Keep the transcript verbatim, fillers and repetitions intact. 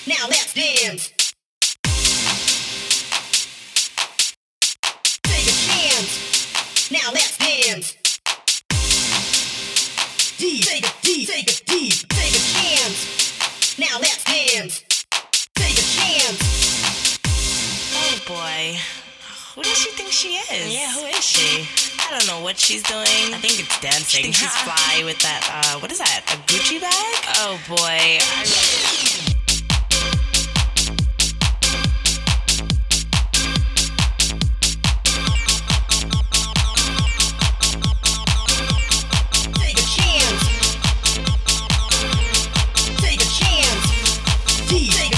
Now let's dance. Take a chance. Now let's dance. Deep, take a deep, take a deep, take a chance. Now let's dance. Take a chance. Oh boy. Who does she think she is? Yeah, who is she? I don't know what she's doing. I think it's dancing. She thinks she's fly with that, uh, what is that? A Gucci bag? Oh boy. I really... Take a chance. Take a chance. Deep.